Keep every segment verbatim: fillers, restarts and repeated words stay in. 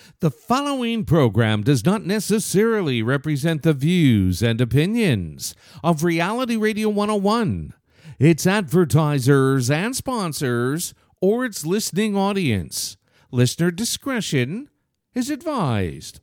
The following program does not necessarily represent the views and opinions of Reality Radio one oh one, its advertisers and sponsors, or its listening audience. Listener discretion is advised.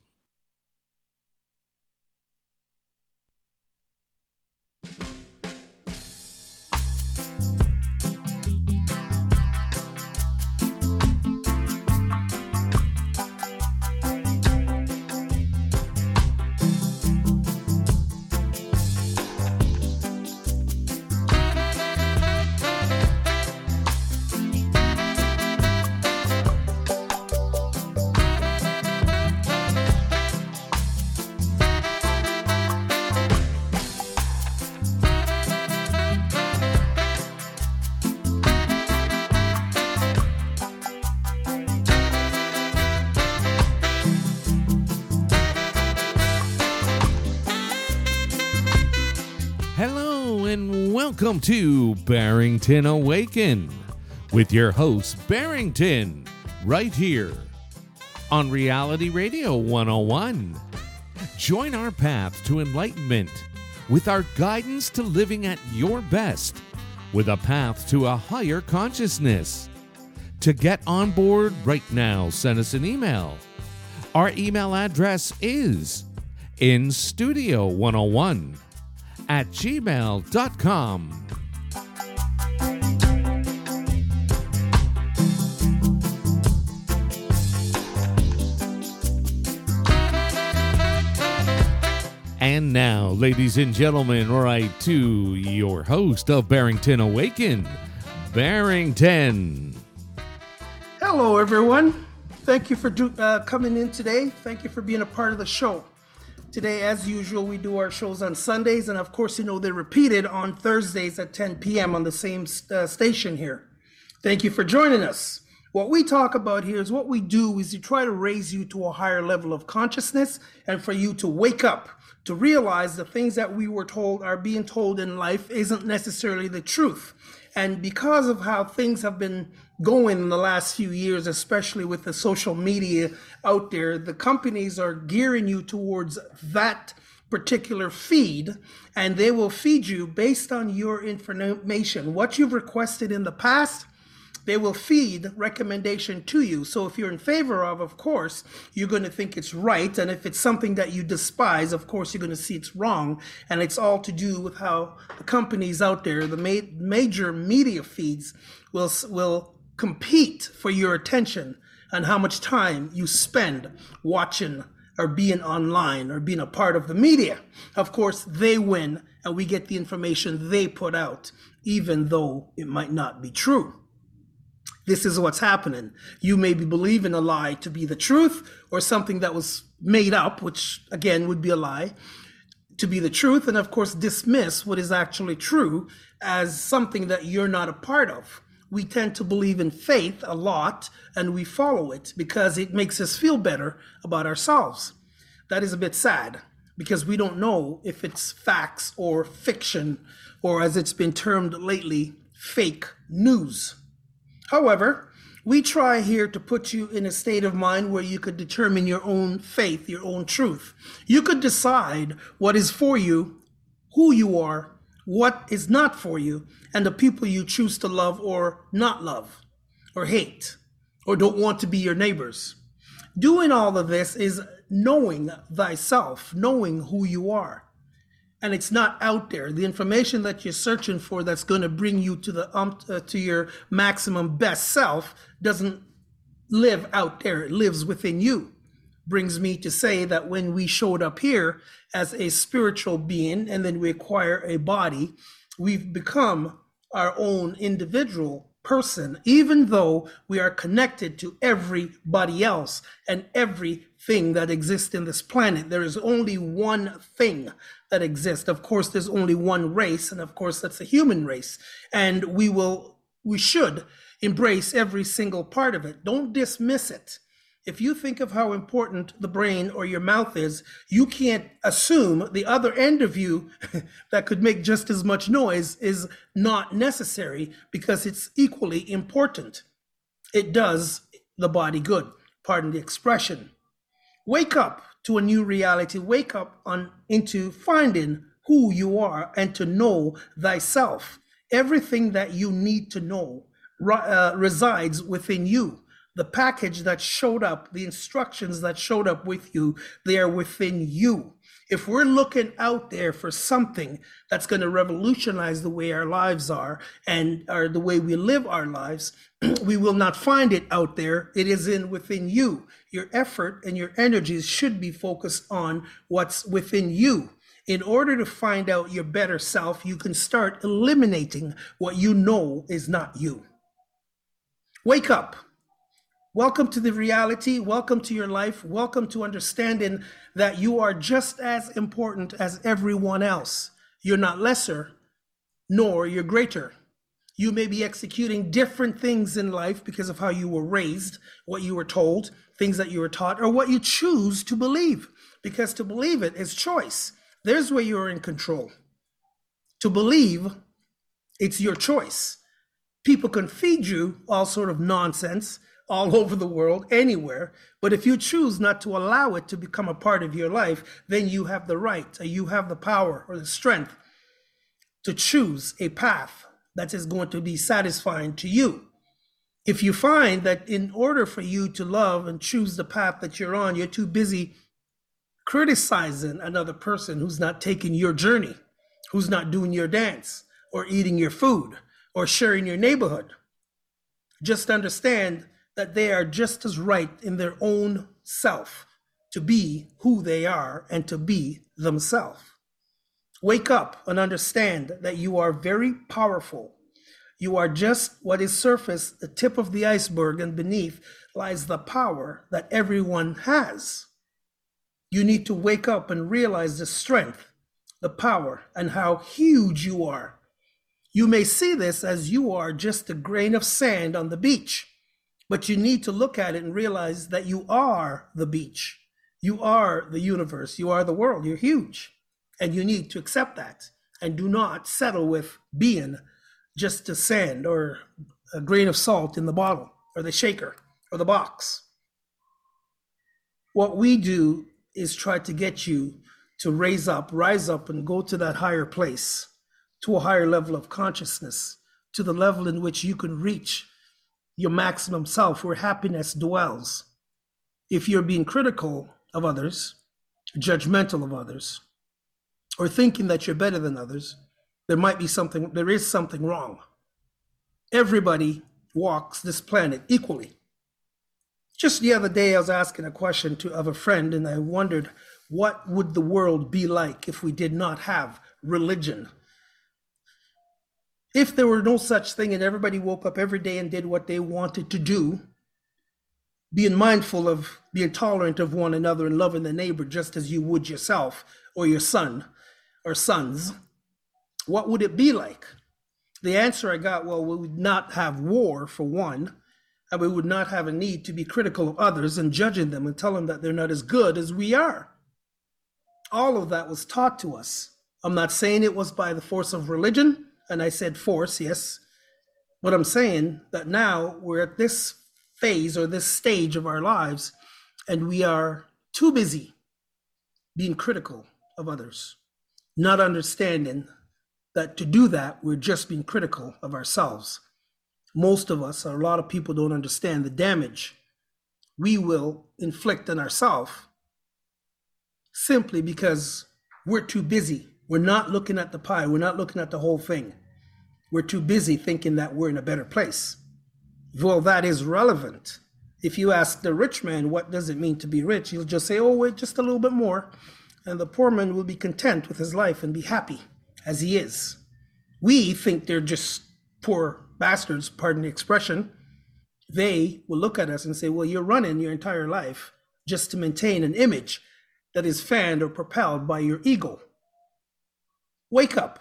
Hello and welcome to Barrington Awaken with your host Barrington right here on Reality Radio one oh one. Join our path to enlightenment with our guidance to living at your best with a path to a higher consciousness. To get on board right now, send us an email. Our email address is in studio one oh one at gmail dot com. And now, ladies and gentlemen, right to your host of Barrington Awaken, Barrington. Hello, everyone. Thank you for do, uh, coming in today. Thank you for being a part of the show. Today, as usual, we do our shows on Sundays, and of course, you know, they're repeated on Thursdays at ten p.m. on the same uh, station here. Thank you for joining us. What we talk about here is what we do is you try to raise you to a higher level of consciousness and for you to wake up, to realize the things that we were told are being told in life isn't necessarily the truth. And because of how things have been going in the last few years, especially with the social media out there, the companies are gearing you towards that particular feed, and they will feed you based on your information. What you've requested in the past, they will feed recommendation to you. So if you're in favor of, of course, you're going to think it's right. And if it's something that you despise, of course, you're going to see it's wrong. And it's all to do with how the companies out there, the ma- major media feeds will, will compete for your attention and how much time you spend watching or being online or being a part of the media. Of course, they win and we get the information they put out, even though it might not be true. This is what's happening. You may be believing a lie to be the truth or something that was made up, which again would be a lie, to be the truth, and of course dismiss what is actually true as something that you're not a part of. We tend to believe in faith a lot and we follow it because it makes us feel better about ourselves. That is a bit sad because we don't know if it's facts or fiction, or as it's been termed lately, fake news. However, we try here to put you in a state of mind where you could determine your own faith, your own truth. You could decide what is for you, who you are, what is not for you, and the people you choose to love or not love, or hate, or don't want to be your neighbors. Doing all of this is knowing thyself, knowing who you are. And it's not out there. The information that you're searching for that's going to bring you to the um, uh, to your maximum best self doesn't live out there. It lives within you. Brings me to say that when we showed up here as a spiritual being and then we acquire a body, we've become our own individual person, even though we are connected to everybody else and everything that exists in this planet. There is only one thing that exists. Of course, there's only one race, and of course, that's the human race. And we will, we should embrace every single part of it. Don't dismiss it. If you think of how important the brain or your mouth is, you can't assume the other end of you that could make just as much noise is not necessary, because it's equally important. It does the body good, pardon the expression. Wake up to a new reality. Wake up on into finding who you are and to know thyself. Everything that you need to know uh, resides within you. The package that showed up, the instructions that showed up with you, they are within you. If we're looking out there for something that's going to revolutionize the way our lives are and or the way we live our lives, we will not find it out there. It is in within you. Your effort and your energies should be focused on what's within you. In order to find out your better self, you can start eliminating what you know is not you. Wake up. Welcome to the reality. Welcome to your life. Welcome to understanding that you are just as important as everyone else. You're not lesser, nor you're greater. You may be executing different things in life because of how you were raised, what you were told, things that you were taught, or what you choose to believe. Because to believe it is choice. There's where you're in control. To believe, it's your choice. People can feed you all sort of nonsense all over the world, anywhere. But if you choose not to allow it to become a part of your life, then you have the right, or you have the power or the strength to choose a path that is going to be satisfying to you. If you find that in order for you to love and choose the path that you're on, you're too busy criticizing another person who's not taking your journey, who's not doing your dance, or eating your food, or sharing your neighborhood, just understand that they are just as right in their own self to be who they are and to be themselves. Wake up and understand that you are very powerful. You are just what is surface, the tip of the iceberg, and beneath lies the power that everyone has. You need to wake up and realize the strength, the power, and how huge you are. You may see this as you are just a grain of sand on the beach. But you need to look at it and realize that you are the beach. You are the universe. You are the world. You're huge. And you need to accept that. And do not settle with being just a sand or a grain of salt in the bottle or the shaker or the box. What we do is try to get you to raise up, rise up, and go to that higher place, to a higher level of consciousness, to the level in which you can reach your maximum self, where happiness dwells. If you're being critical of others, judgmental of others, or thinking that you're better than others, there might be something, there is something wrong. Everybody walks this planet equally. Just the other day, I was asking a question to of a friend, and I wondered, what would the world be like if we did not have religion? If there were no such thing and everybody woke up every day and did what they wanted to do, being mindful of being tolerant of one another and loving the neighbor just as you would yourself or your son or sons, what would it be like? The answer I got, well, we would not have war, for one, and we would not have a need to be critical of others and judging them and telling them that they're not as good as we are. All of that was taught to us. I'm not saying it was by the force of religion. And I said force, yes. But I'm saying that now we're at this phase or this stage of our lives, and we are too busy being critical of others, not understanding that to do that, we're just being critical of ourselves. Most of us, or a lot of people, don't understand the damage we will inflict on ourselves simply because we're too busy. We're not looking at the pie. We're not looking at the whole thing. We're too busy thinking that we're in a better place. Well, that is relevant. If you ask the rich man, what does it mean to be rich? He'll just say, oh, wait, just a little bit more. And the poor man will be content with his life and be happy as he is. We think they're just poor bastards, pardon the expression. They will look at us and say, well, you're running your entire life just to maintain an image that is fanned or propelled by your ego. Wake up.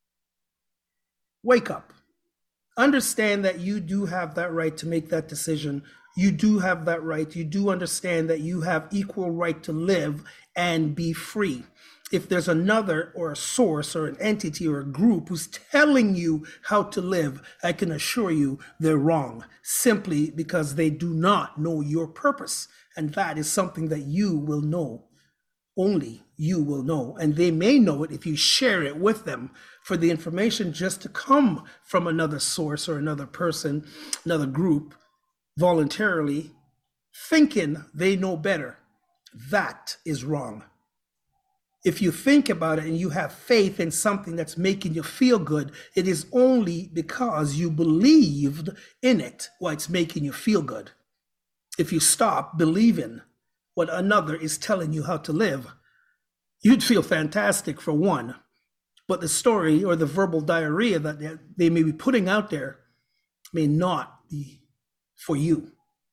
Wake up. Understand that you do have that right to make that decision. You do have that right. You do understand that you have equal right to live and be free. if there's another or a source or an entity or a group who's telling you how to live, I can assure you they're wrong, simply because they do not know your purpose. And that is something that you will know. Only you will know. And they may know it if you share it with them. For the information just to come from another source or another person, another group, voluntarily, thinking they know better, that is wrong. If you think about it and you have faith in something that's making you feel good, it is only because you believed in it why it's making you feel good. If you stop believing what another is telling you how to live, you'd feel fantastic for one. But the story or the verbal diarrhea that they may be putting out there may not be for you.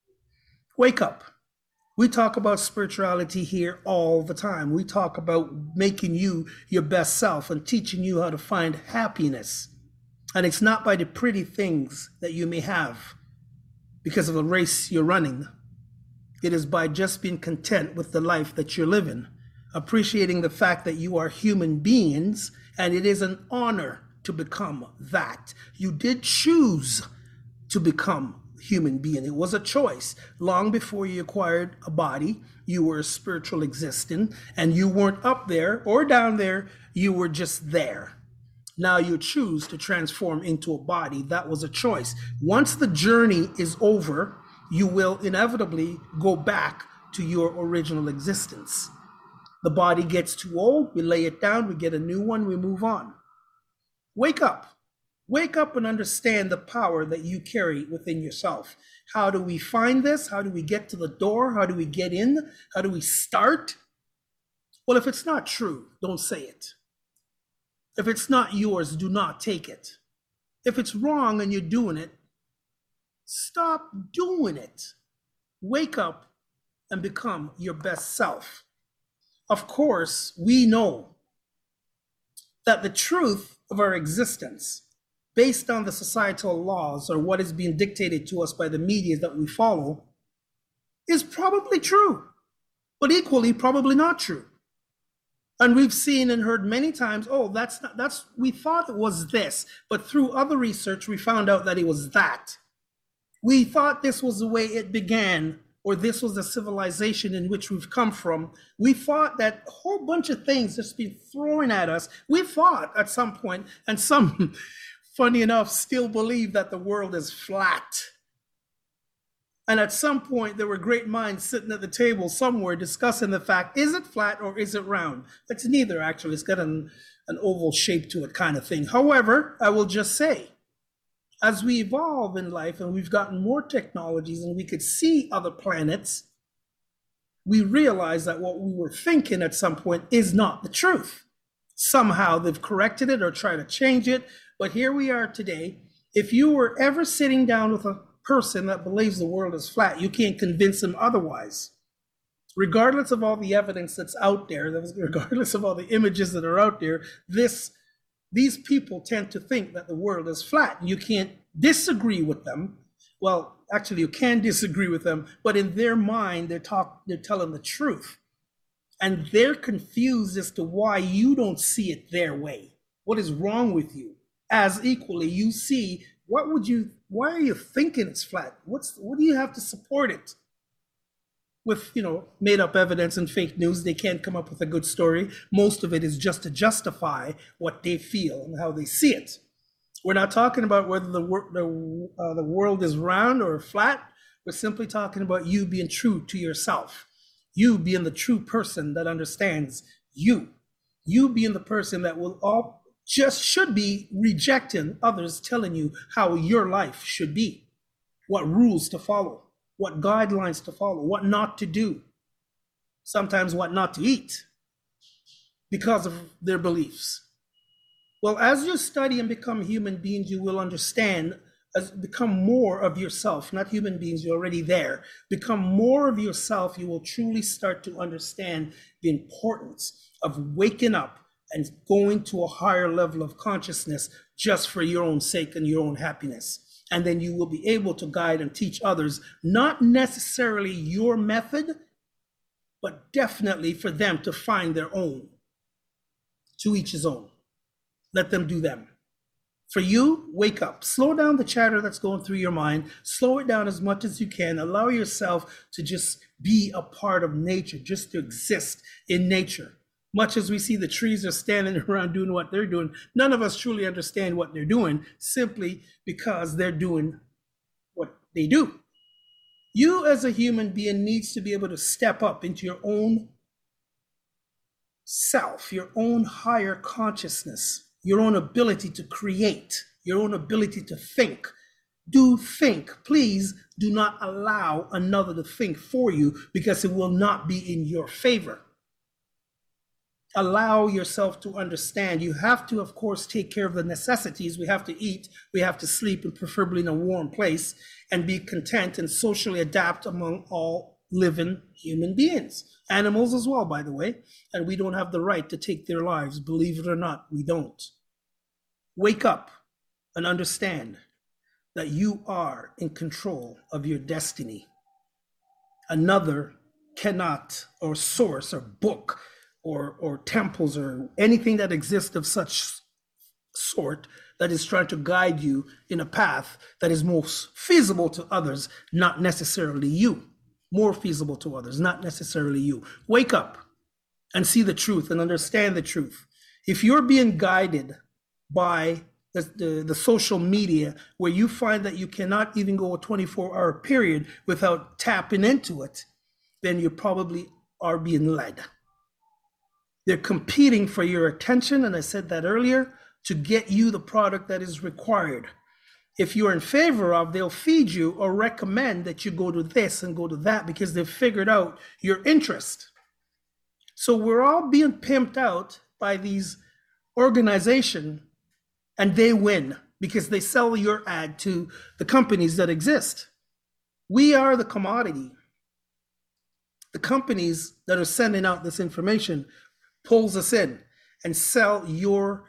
Wake up. We talk about spirituality here all the time. We talk about making you your best self and teaching you how to find happiness. And it's not by the pretty things that you may have because of the race you're running. It is by just being content with the life that you're living, appreciating the fact that you are human beings, and it is an honor to become that. You did choose to become human being. It was a choice. Long before you acquired a body, you were a spiritual existence, and you weren't up there or down there, you were just there. Now you choose to transform into a body. That was a choice. Once the journey is over, you will inevitably go back to your original existence. The body gets too old, we lay it down, we get a new one, we move on. Wake up. Wake up and understand the power that you carry within yourself. How do we find this? How do we get to the door? How do we get in? How do we start? Well, if it's not true, don't say it. If it's not yours, do not take it. If it's wrong and you're doing it, stop doing it. Wake up and become your best self. Of course, we know that the truth of our existence, based on the societal laws or what is being dictated to us by the media that we follow, is probably true, but equally probably not true. And we've seen and heard many times, oh, that's not, that's, we thought it was this, but through other research, we found out that it was that. We thought this was the way it began, or this was the civilization in which we've come from. We thought that a whole bunch of things just been thrown at us. We thought at some point, and some, funny enough, still believe that the world is flat. And at some point, there were great minds sitting at the table somewhere discussing the fact, is it flat or is it round? It's neither, actually. It's got an, an oval shape to it kind of thing. However, I will just say, as we evolve in life and we've gotten more technologies and we could see other planets, we realize that what we were thinking at some point is not the truth. Somehow they've corrected it or tried to change it. But here we are today. If you were ever sitting down with a person that believes the world is flat, you can't convince them otherwise. Regardless of all the evidence that's out there, regardless of all the images that are out there, this These people tend to think that the world is flat. You can't disagree with them. Well, actually, you can disagree with them, but in their mind, they're talk, they're telling the truth. And they're confused as to why you don't see it their way. What is wrong with you? As equally, you see, what would you, why are you thinking it's flat? What's, what do you have to support it? With, you know, made up evidence and fake news, they can't come up with a good story. Most of it is just to justify what they feel and how they see it. We're not talking about whether the, the, uh, the world is round or flat. We're simply talking about you being true to yourself. You being the true person that understands you. You being the person that will all just should be rejecting others telling you how your life should be, what rules to follow, what guidelines to follow, what not to do, sometimes what not to eat because of their beliefs. Well, as you study and become human beings, you will understand, as become more of yourself, not human beings, you're already there. Become more of yourself, you will truly start to understand the importance of waking up and going to a higher level of consciousness just for your own sake and your own happiness. And then you will be able to guide and teach others, not necessarily your method, but definitely for them to find their own. To each his own. Let them do them. For you, wake up. Slow down the chatter that's going through your mind. Slow it down as much as you can. Allow yourself to just be a part of nature, just to exist in nature. Much as we see the trees are standing around doing what they're doing, none of us truly understand what they're doing simply because they're doing what they do. You as a human being needs to be able to step up into your own self, your own higher consciousness, your own ability to create, your own ability to think. Do think. Please do not allow another to think for you, because it will not be in your favor. Allow yourself to understand. You have to, of course, take care of the necessities. We have to eat, we have to sleep, and preferably in a warm place, and be content and socially adapt among all living human beings. Animals as well, by the way. And we don't have the right to take their lives. Believe it or not, we don't. Wake up and understand that you are in control of your destiny. Another cannot, or source, or book, or, or temples, or anything that exists of such sort that is trying to guide you in a path that is most feasible to others, not necessarily you. More feasible to others, not necessarily you. Wake up and see the truth and understand the truth. If you're being guided by the, the, the social media, where you find that you cannot even go a twenty-four hour period without tapping into it, then you probably are being led. They're competing for your attention, and I said that earlier, to get you the product that is required. If you're in favor of, they'll feed you or recommend that you go to this and go to that, because they've figured out your interest. So we're all being pimped out by these organizations, and they win because they sell your ad to the companies that exist. We are the commodity. The companies that are sending out this information pulls us in and sell your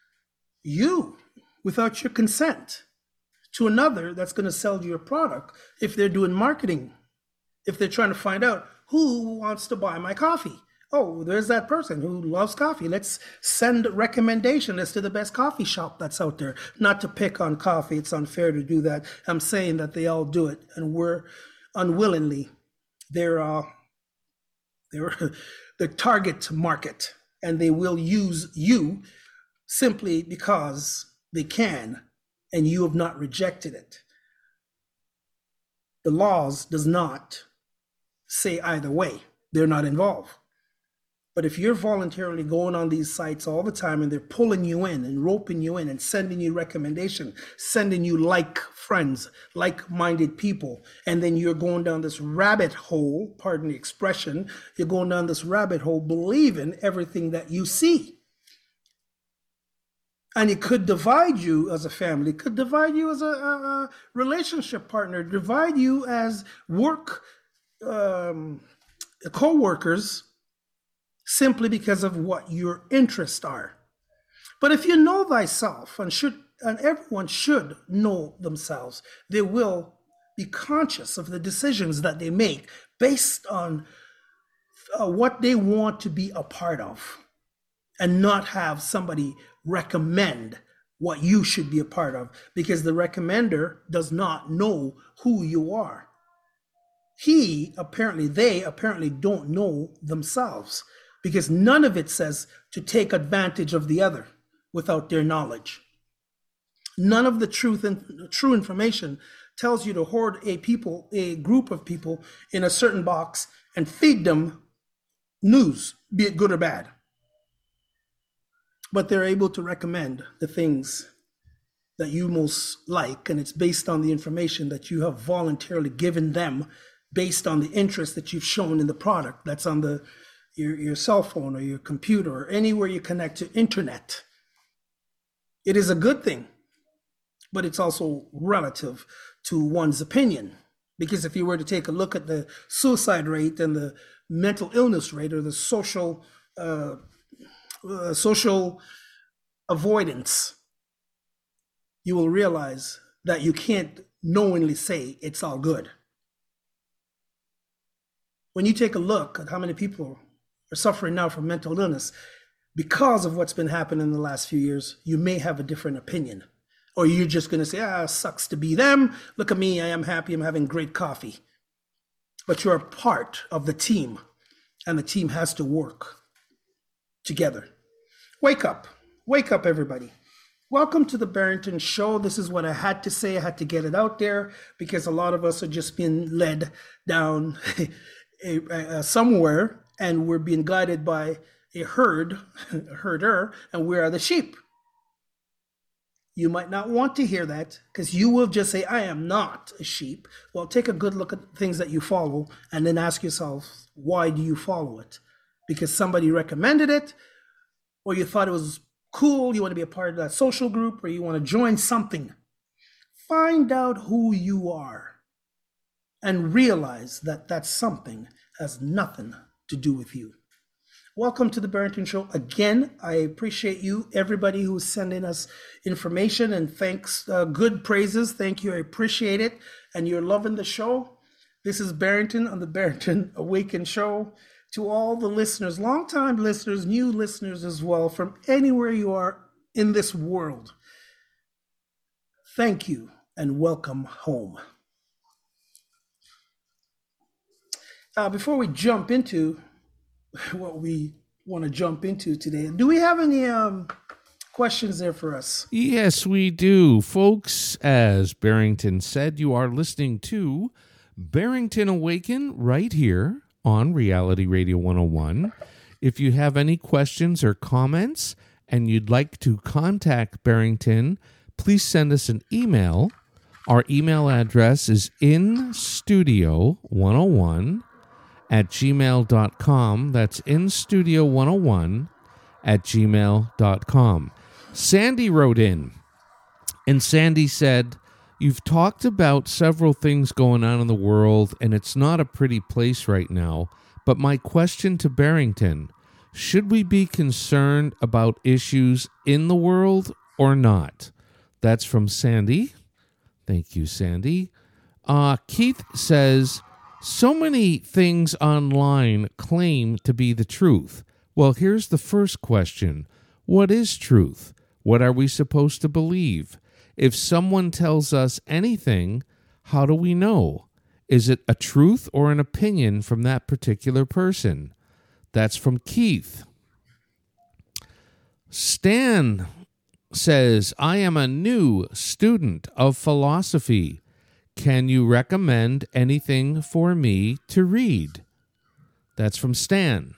you without your consent to another that's going to sell you your product. If they're doing marketing, if they're trying to find out who wants to buy my coffee. Oh, there's that person who loves coffee. Let's send recommendation as to the best coffee shop that's out there. Not to pick on coffee. It's unfair to do that. I'm saying that they all do it, and we're unwillingly. They're uh, they're the target market, and they will use you simply because they can, and you have not rejected it. The laws does not say either way. They're not involved. But if you're voluntarily going on these sites all the time, and they're pulling you in and roping you in and sending you recommendation, sending you like friends, like-minded people, and then you're going down this rabbit hole, pardon the expression, you're going down this rabbit hole believing everything that you see. And it could divide you as a family, it could divide you as a, a, a relationship partner, divide you as work um, co-workers, simply because of what your interests are. But if you know thyself, and should, and everyone should know themselves, they will be conscious of the decisions that they make based on uh, what they want to be a part of, and not have somebody recommend what you should be a part of, because the recommender does not know who you are. He apparently, they apparently don't know themselves, because none of it says to take advantage of the other without their knowledge. None of the truth and true information tells you to hoard a people, a group of people in a certain box and feed them news, be it good or bad. But they're able to recommend the things that you most like, and it's based on the information that you have voluntarily given them, based on the interest that you've shown in the product that's on the Your, your cell phone or your computer or anywhere you connect to internet. It is a good thing, but it's also relative to one's opinion. Because if you were to take a look at the suicide rate and the mental illness rate, or the social uh, uh, social avoidance, you will realize that you can't knowingly say it's all good. When you take a look at how many people are suffering now from mental illness, because of what's been happening in the last few years, you may have a different opinion. Or you're just going to say, ah, sucks to be them. Look at me. I am happy. I'm having great coffee. But you're a part of the team, and the team has to work together. Wake up. Wake up, everybody. Welcome to the Barrington Show. This is what I had to say. I had to get it out there because a lot of us are just being led down somewhere, and we're being guided by a herd, a herder, and we are the sheep. You might not want to hear that because you will just say, I am not a sheep. Well, take a good look at things that you follow and then ask yourself, why do you follow it? Because somebody recommended it, or you thought it was cool, you want to be a part of that social group, or you want to join something. Find out who you are and realize that that something has nothing to do with you. Welcome to the Barrington Show. Again, I appreciate you, everybody who's sending us information and thanks, uh, good praises. Thank you. I appreciate it. And you're loving the show. This is Barrington on the Barrington Awaken Show. To all the listeners, longtime listeners, new listeners as well, from anywhere you are in this world, thank you and welcome home. Uh, before we jump into what we want to jump into today, do we have any um, questions there for us? Yes, we do. Folks, as Barrington said, you are listening to Barrington Awaken right here on Reality Radio one oh one. If you have any questions or comments and you'd like to contact Barrington, please send us an email. Our email address is in studio one oh one at gmail dot com. That's in studio one oh one at gmail dot com. Sandy wrote in, and Sandy said, you've talked about several things going on in the world, and it's not a pretty place right now. But my question to Barrington, should we be concerned about issues in the world or not? That's from Sandy. Thank you, Sandy. Uh, Keith says, so many things online claim to be the truth. Well, here's the first question. What is truth? What are we supposed to believe? If someone tells us anything, how do we know? Is it a truth or an opinion from that particular person? That's from Keith. Stan says, I am a new student of philosophy. Can you recommend anything for me to read? That's from Stan.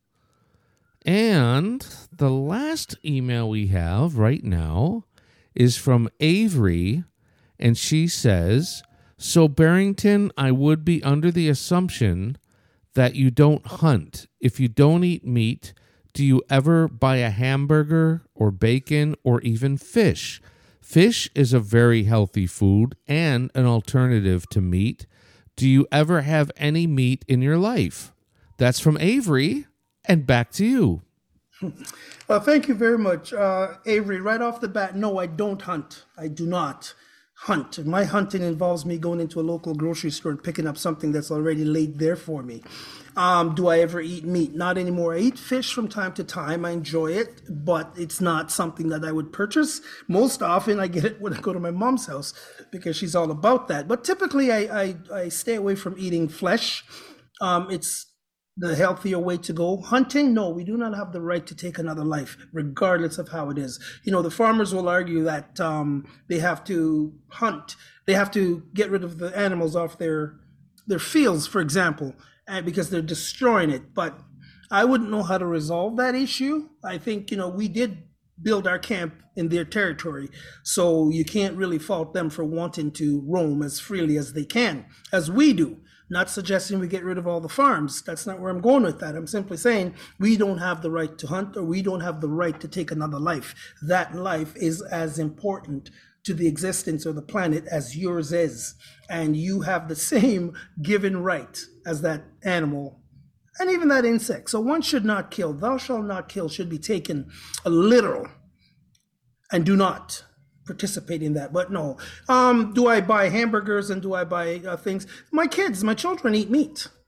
And the last email we have right now is from Avery, and she says, so Barrington, I would be under the assumption that you don't hunt. If you don't eat meat, do you ever buy a hamburger or bacon or even fish? Fish is a very healthy food and an alternative to meat. Do you ever have any meat in your life? That's from Avery, and back to you. Well, thank you very much, uh, Avery. Right off the bat, no, I don't hunt. I do not hunt. My hunting involves me going into a local grocery store and picking up something that's already laid there for me. Um, do I ever eat meat? Not anymore. I eat fish from time to time. I enjoy it, but it's not something that I would purchase. Most often, I get it when I go to my mom's house because she's all about that. But typically, I I, I stay away from eating flesh. Um, it's the healthier way to go. Hunting, no, we do not have the right to take another life, regardless of how it is. You know, the farmers will argue that um, they have to hunt. They have to get rid of the animals off their their fields, for example, and because they're destroying it. But I wouldn't know how to resolve that issue. I think, you know, we did build our camp in their territory, so you can't really fault them for wanting to roam as freely as they can, as we do. Not suggesting we get rid of all the farms. That's not where I'm going with that. I'm simply saying we don't have the right to hunt, or we don't have the right to take another life. That life is as important to the existence of the planet as yours is. And you have the same given right as that animal and even that insect. So one should not kill. Thou shalt not kill should be taken literal, and do not participate in that. But no, um do I buy hamburgers and do I buy uh, things? My kids, my children eat meat.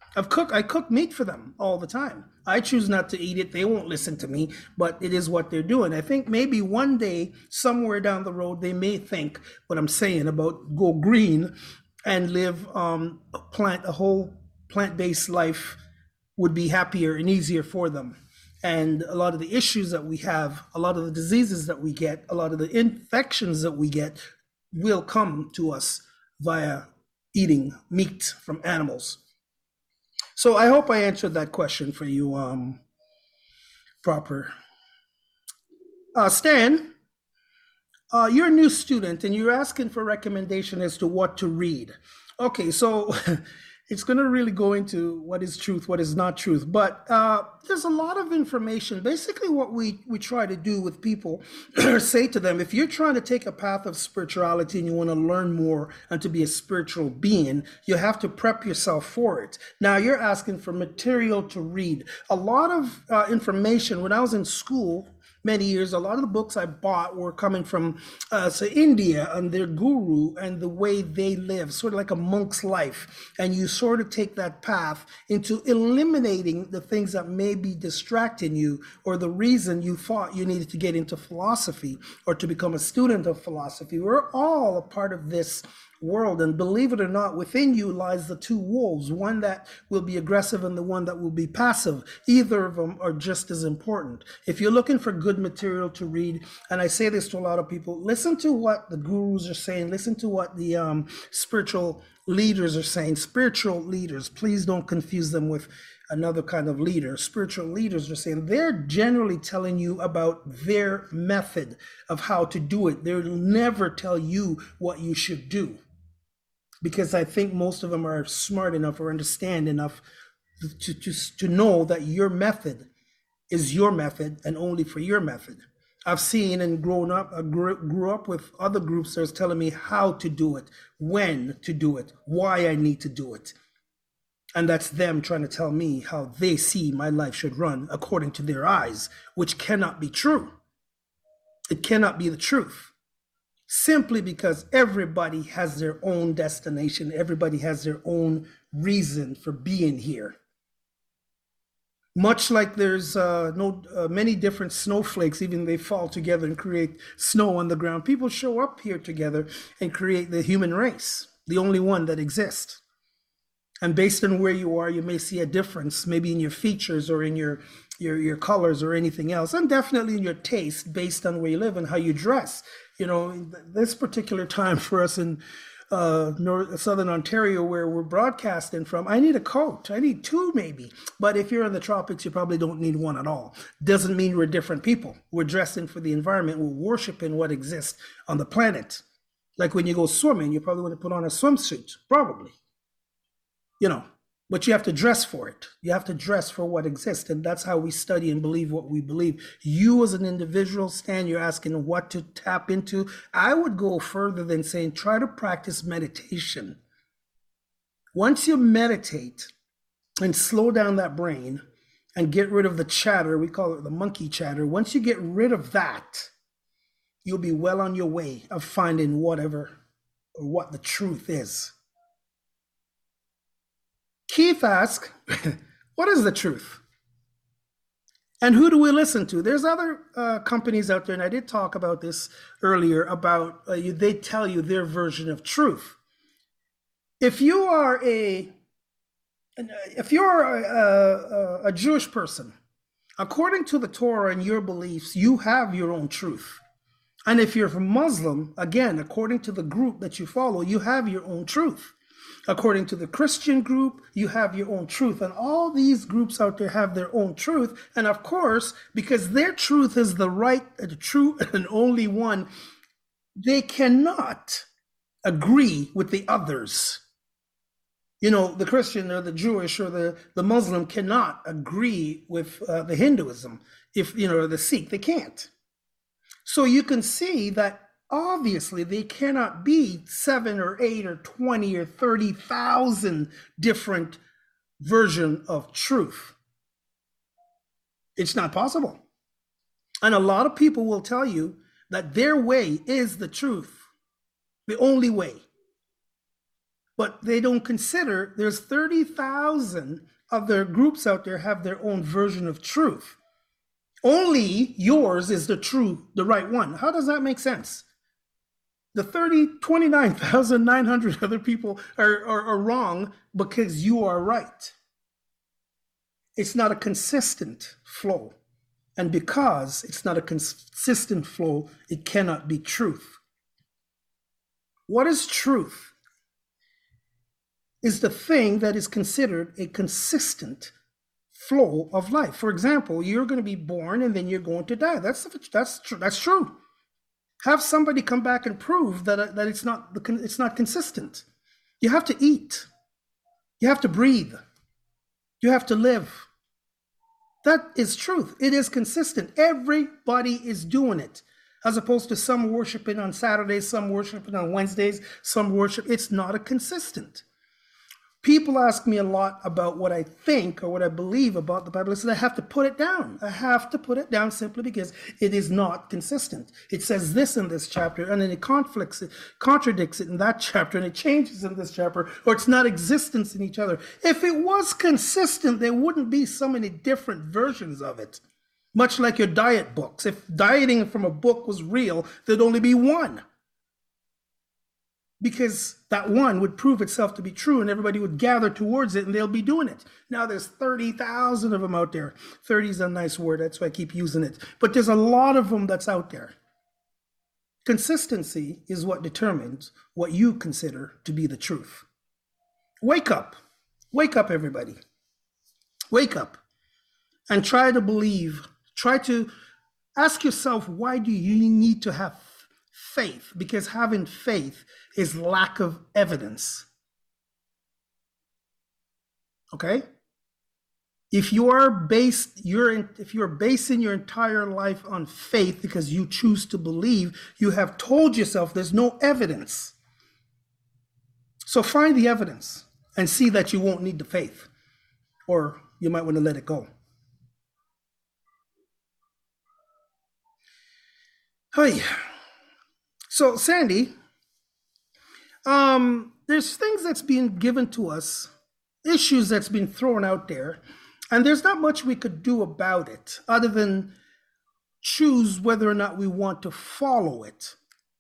I've cooked, I cook meat for them all the time. I choose not to eat it. They won't listen to me, but it is what they're doing. I think maybe one day, somewhere down the road, they may think what I'm saying about go green and live um, a plant, a whole plant-based life would be happier and easier for them. And a lot of the issues that we have, a lot of the diseases that we get, a lot of the infections that we get will come to us via eating meat from animals. So I hope I answered that question for you um, proper. Uh, Stan, uh, you're a new student and you're asking for recommendation as to what to read. Okay, so it's going to really go into what is truth, what is not truth. But uh, there's a lot of information. Basically, what we, we try to do with people, say to them, if you're trying to take a path of spirituality and you want to learn more and to be a spiritual being, you have to prep yourself for it. Now, you're asking for material to read. A lot of uh, information, when I was in school, many years, a lot of the books I bought were coming from uh, so India and their guru and the way they live, sort of like a monk's life. And you sort of take that path into eliminating the things that may be distracting you or the reason you thought you needed to get into philosophy or to become a student of philosophy. We're all a part of this world, and believe it or not, within you lies the two wolves, one that will be aggressive and the one that will be passive. Either of them are just as important. If you're looking for good material to read, and I say this to a lot of people, listen to what the gurus are saying, listen to what the um, spiritual leaders are saying. Spiritual leaders, please don't confuse them with another kind of leader. Spiritual leaders are saying they're generally telling you about their method of how to do it. They'll never tell you what you should do, because I think most of them are smart enough or understand enough to, to, to know that your method is your method and only for your method. I've seen and grown up, I grew, grew up with other groups that was telling me how to do it, when to do it, why I need to do it. And that's them trying to tell me how they see my life should run according to their eyes, which cannot be true. It cannot be the truth. Simply because everybody has their own destination. Everybody has their own reason for being here. Much like there's uh, no uh, many different snowflakes, even they fall together and create snow on the ground. People show up here together and create the human race, the only one that exists. And based on where you are, you may see a difference, maybe in your features or in your, your, your colors or anything else, and definitely in your taste based on where you live and how you dress. You know, this particular time for us in uh, North, Southern Ontario, where we're broadcasting from, I need a coat. I need two maybe. But if you're in the tropics, you probably don't need one at all. Doesn't mean we're different people. We're dressing for the environment. We're worshiping what exists on the planet. Like when you go swimming, you probably want to put on a swimsuit, probably. You know, but you have to dress for it. You have to dress for what exists. And that's how we study and believe what we believe. You as an individual, Stan, you're asking what to tap into. I would go further than saying, try to practice meditation. Once you meditate and slow down that brain and get rid of the chatter, we call it the monkey chatter. Once you get rid of that, you'll be well on your way of finding whatever or what the truth is. Keith asks, what is the truth? And who do we listen to? There's other uh, companies out there, and I did talk about this earlier, about uh, you, they tell you their version of truth. If you are a, if you're a, a, a Jewish person, according to the Torah and your beliefs, you have your own truth. And if you're a Muslim, again, according to the group that you follow, you have your own truth. According to the Christian group, you have your own truth. And all these groups out there have their own truth. And of course, because their truth is the right, the true and only one, they cannot agree with the others. You know, the Christian or the Jewish or the, the Muslim cannot agree with uh, the Hinduism, if, you know, or the Sikh, they can't. So you can see that obviously, they cannot be seven or eight or twenty or thirty thousand different versions of truth. It's not possible. And a lot of people will tell you that their way is the truth, the only way. But they don't consider there's thirty thousand other groups out there have their own version of truth. Only yours is the true, the right one. How does that make sense? The thirty, twenty-nine thousand nine hundred other people are, are, are wrong because you are right. It's not a consistent flow. And because it's not a consistent flow, it cannot be truth. What is truth? Is the thing that is considered a consistent flow of life. For example, you're going to be born and then you're going to die. That's that's true. That's true. Have somebody come back and prove that that it's not it's not consistent. You have to eat. You have to breathe. You have to live. That is truth. It is consistent. Everybody is doing it. As opposed to some worshiping on Saturdays, some worshiping on Wednesdays, some worship. It's not a consistent. People ask me a lot about what I think or what I believe about the Bible. I said I have to put it down. I have to put it down simply because it is not consistent. It says this in this chapter, and then it conflicts it, contradicts it in that chapter, and it changes in this chapter, or it's not existence in each other. If it was consistent, there wouldn't be so many different versions of it. Much like your diet books. If dieting from a book was real, there'd only be one. Because that one would prove itself to be true and everybody would gather towards it and they'll be doing it. Now there's thirty thousand of them out there. thirty is a nice word, that's why I keep using it. But there's a lot of them that's out there. Consistency is what determines what you consider to be the truth. Wake up. Wake up, everybody. Wake up and try to believe. Try to ask yourself, why do you need to have faith? Because having faith is lack of evidence. Okay? If you are based, you're in, if you're basing your entire life on faith because you choose to believe, you have told yourself there's no evidence. So find the evidence and see that you won't need the faith, or you might want to let it go. Hey, so Sandy, um, there's things that's being given to us, issues that's been thrown out there, and there's not much we could do about it other than choose whether or not we want to follow it.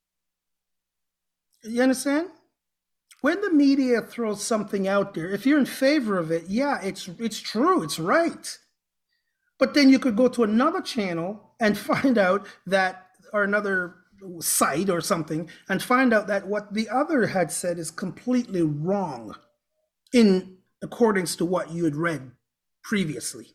You understand? When the media throws something out there, if you're in favor of it, yeah, it's it's true, it's right. But then you could go to another channel and find out that, or another site or something, and find out that what the other had said is completely wrong in accordance to what you had read previously.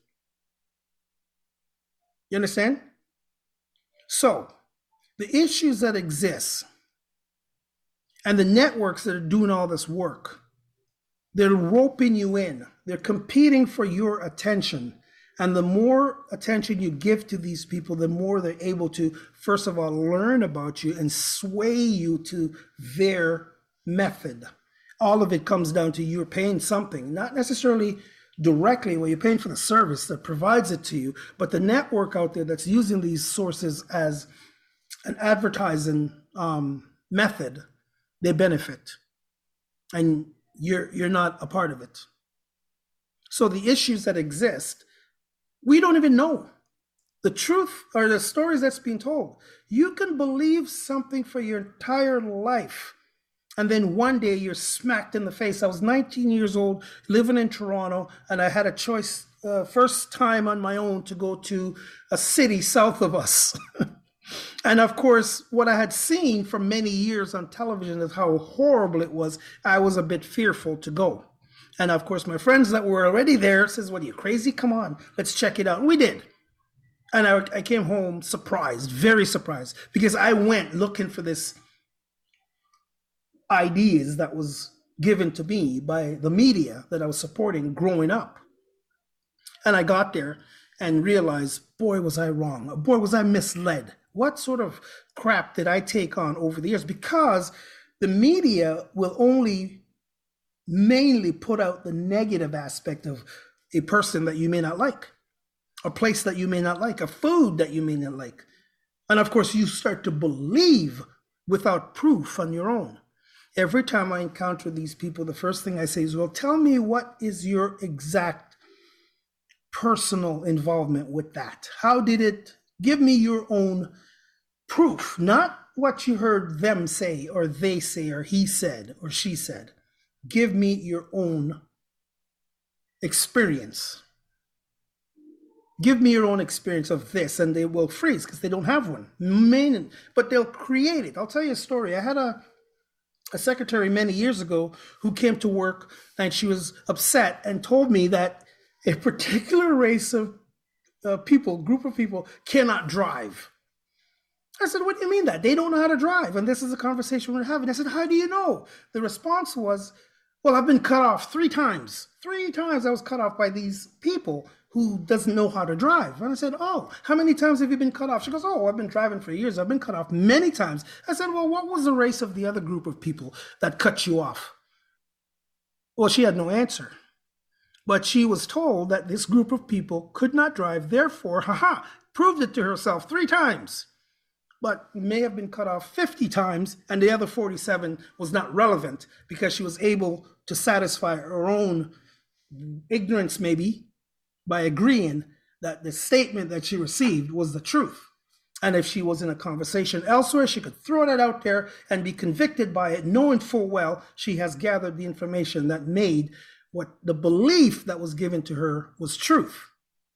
You understand? So, the issues that exist and the networks that are doing all this work, they're roping you in. They're competing for your attention. And the more attention you give to these people, the more they're able to, first of all, learn about you and sway you to their method. All of it comes down to you're paying something, not necessarily directly where you're paying for the service that provides it to you, but the network out there that's using these sources as an advertising um, method, they benefit. And you're you're not a part of it. So the issues that exist, we don't even know. The truth or the stories that's being told. You can believe something for your entire life, and then one day you're smacked in the face. I was nineteen years old, living in Toronto, and I had a choice, uh, first time on my own, to go to a city south of us. And of course, what I had seen for many years on television is how horrible it was. I was a bit fearful to go. And of course, my friends that were already there says, "What, are you crazy? Come on, let's check it out." And we did. And I, I came home surprised, very surprised, because I went looking for this ideas that was given to me by the media that I was supporting growing up. And I got there and realized, boy, was I wrong. Boy, was I misled. What sort of crap did I take on over the years? Because the media will only mainly put out the negative aspect of a person that you may not like, a place that you may not like, a food that you may not like. And of course, you start to believe without proof on your own. Every time I encounter these people, the first thing I say is, well, tell me what is your exact personal involvement with that? How did it, give me your own proof, not what you heard them say or they say or he said or she said. Give me your own experience. Give me your own experience of this, and they will freeze because they don't have one. Main, but they'll create it. I'll tell you a story. I had a, a secretary many years ago who came to work, and she was upset and told me that a particular race of uh, people, group of people, cannot drive. I said, what do you mean that? They don't know how to drive. And this is a conversation we're having. I said, how do you know? The response was, well, I've been cut off three times. Three times I was cut off by these people who doesn't know how to drive. And I said, oh, how many times have you been cut off? She goes, oh, I've been driving for years. I've been cut off many times. I said, well, what was the race of the other group of people that cut you off? Well, she had no answer. But she was told that this group of people could not drive. Therefore, haha, proved it to herself three times. But may have been cut off fifty times, and the other forty-seven was not relevant because she was able to satisfy her own ignorance, maybe, by agreeing that the statement that she received was the truth. And if she was in a conversation elsewhere, she could throw that out there and be convicted by it, knowing full well she has gathered the information that made what the belief that was given to her was truth.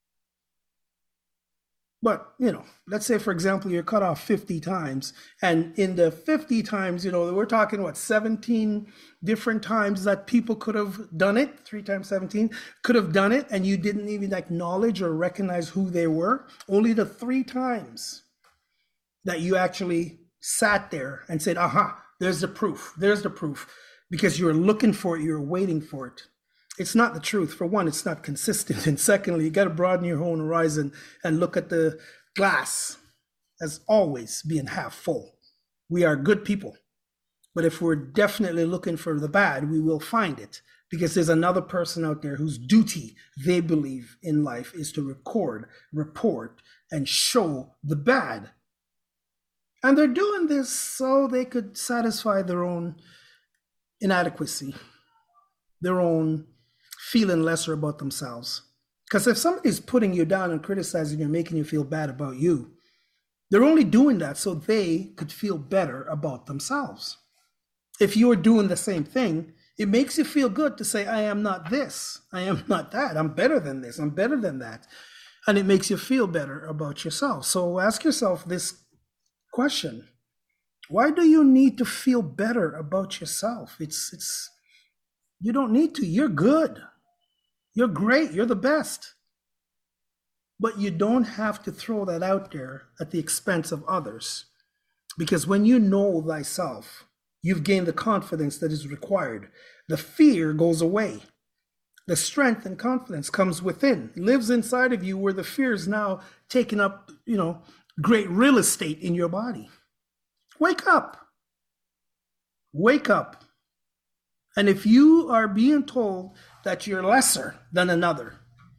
But, you know, let's say, for example, you're cut off fifty times. And in the fifty times, you know, we're talking, what, seventeen different times that people could have done it, three times seventeen, could have done it, and you didn't even acknowledge or recognize who they were. Only the three times that you actually sat there and said, aha, there's the proof, there's the proof, because you were looking for it, you were waiting for it. It's not the truth. For one, it's not consistent. And secondly, you got to broaden your own horizon and look at the glass as always being half full. We are good people. But if we're definitely looking for the bad, we will find it, because there's another person out there whose duty they believe in life is to record, report, and show the bad. And they're doing this so they could satisfy their own inadequacy, their own feeling lesser about themselves. Because if somebody's putting you down and criticizing you and making you feel bad about you, they're only doing that so they could feel better about themselves. If you're doing the same thing, it makes you feel good to say, I am not this, I am not that, I'm better than this, I'm better than that. And it makes you feel better about yourself. So ask yourself this question: why do you need to feel better about yourself? It's, it's, you don't need to. You're good. You're great. You're the best. But you don't have to throw that out there at the expense of others. Because when you know thyself, you've gained the confidence that is required. The fear goes away. The strength and confidence comes within, lives inside of you, where the fear is now taking up, you know, great real estate in your body. Wake up. Wake up. And if you are being told that you're lesser than another,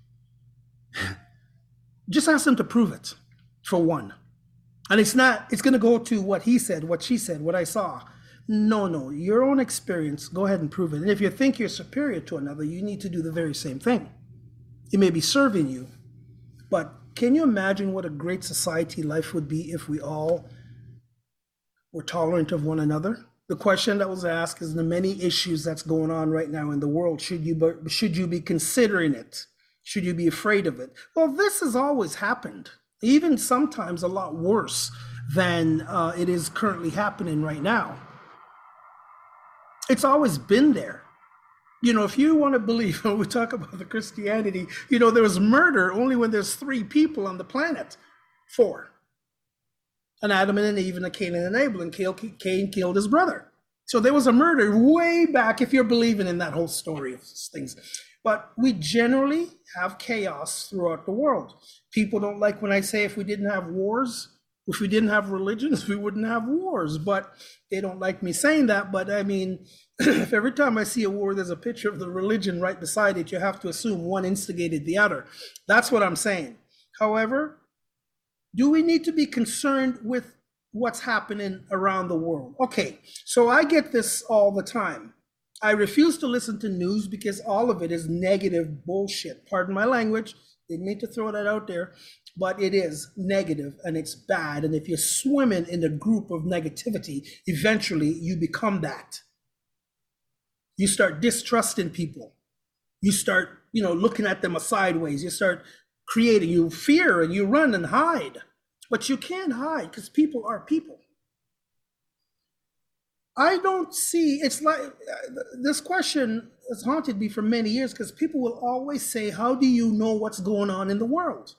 just ask them to prove it, for one. And it's not, it's going to go to what he said, what she said, what I saw. No, no, your own experience, go ahead and prove it. And if you think you're superior to another, you need to do the very same thing. It may be serving you, but can you imagine what a great society life would be if we all were tolerant of one another? The question that was asked is the many issues that's going on right now in the world. Should you be, should you be considering it? Should you be afraid of it? Well, this has always happened, even sometimes a lot worse than uh, it is currently happening right now. It's always been there. You know, if you want to believe, when we talk about the Christianity, you know, there was murder only when there's three people on the planet. Four. An Adam and an Eve and a Cain and an Abel, and Cain killed his brother. So there was a murder way back, if you're believing in that whole story of things. But we generally have chaos throughout the world. People don't like when I say if we didn't have wars, if we didn't have religions, we wouldn't have wars. But they don't like me saying that. But I mean, if every time I see a war, there's a picture of the religion right beside it, you have to assume one instigated the other. That's what I'm saying. However, do we need to be concerned with what's happening around the world. Okay, so I get this all the time. I refuse to listen to news because all of it is negative bullshit. Pardon my language. Didn't mean to throw that out there, but it is negative and it's bad. And if you're swimming in a group of negativity, eventually you become that. You start distrusting people. You start, you know, looking at them sideways. You start creating, you fear and you run and hide. But you can't hide because people are people. I don't see, it's like, this question has haunted me for many years because people will always say, how do you know what's going on in the world?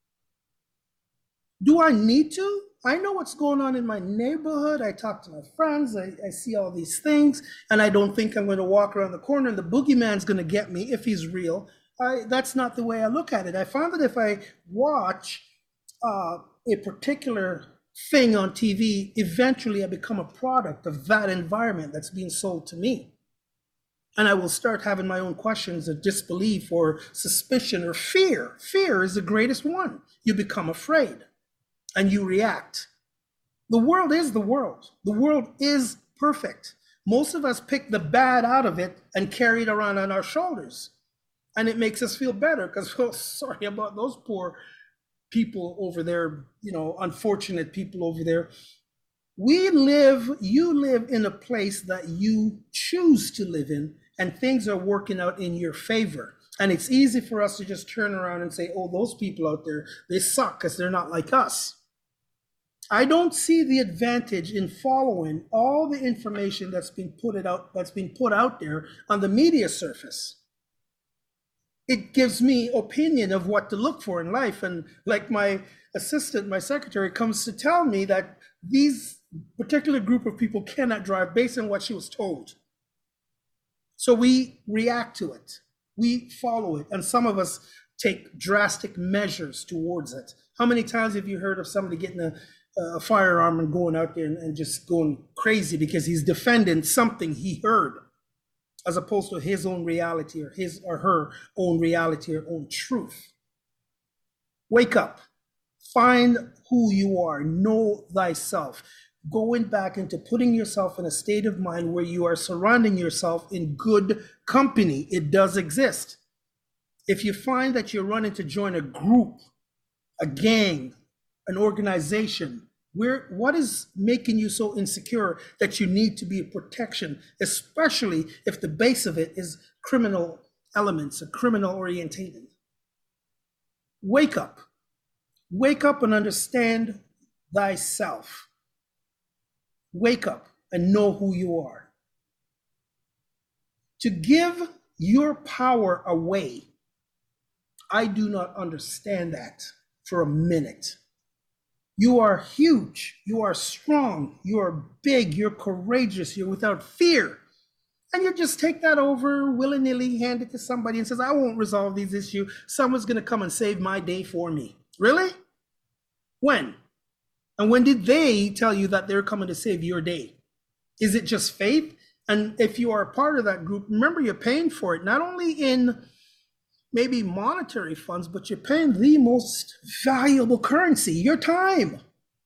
Do I need to? I know what's going on in my neighborhood. I talk to my friends. I, I see all these things, and I don't think I'm going to walk around the corner and the boogeyman's going to get me if he's real. I, that's not the way I look at it. I found that if I watch uh, a particular thing on T V, eventually I become a product of that environment that's being sold to me. And I will start having my own questions of disbelief or suspicion or fear. Fear is the greatest one. You become afraid and you react. The world is the world. The world is perfect. Most of us pick the bad out of it and carry it around on our shoulders. And it makes us feel better because, oh, sorry about those poor people over there, you know, unfortunate people over there. We live, you live in a place that you choose to live in, and things are working out in your favor. And it's easy for us to just turn around and say, oh, those people out there, they suck because they're not like us. I don't see the advantage in following all the information that's been put it out, that's been put out there on the media surface. It gives me opinion of what to look for in life. And like my assistant, my secretary comes to tell me that these particular group of people cannot drive based on what she was told. So we react to it. We follow it. And some of us take drastic measures towards it. How many times have you heard of somebody getting a, a firearm and going out there and, and just going crazy because he's defending something he heard, as opposed to his own reality or his or her own reality or own truth? Wake up. Find who you are. Know thyself. Going back into putting yourself in a state of mind where you are surrounding yourself in good company. It does exist. If you find that you're running to join a group, a gang, an organization, where what is making you so insecure that you need to be a protection, especially if the base of it is criminal elements, a criminal orientated? Wake up. Wake up and understand thyself. Wake up and know who you are. To give your power away, I do not understand that for a minute. You are huge, you are strong, you are big, you're courageous, you're without fear. And you just take that over willy-nilly, hand it to somebody and says, I won't resolve these issues. Someone's gonna come and save my day for me. Really? When? And when did they tell you that they're coming to save your day? Is it just faith? And if you are a part of that group, remember you're paying for it, not only in maybe monetary funds, but you're paying the most valuable currency, your time.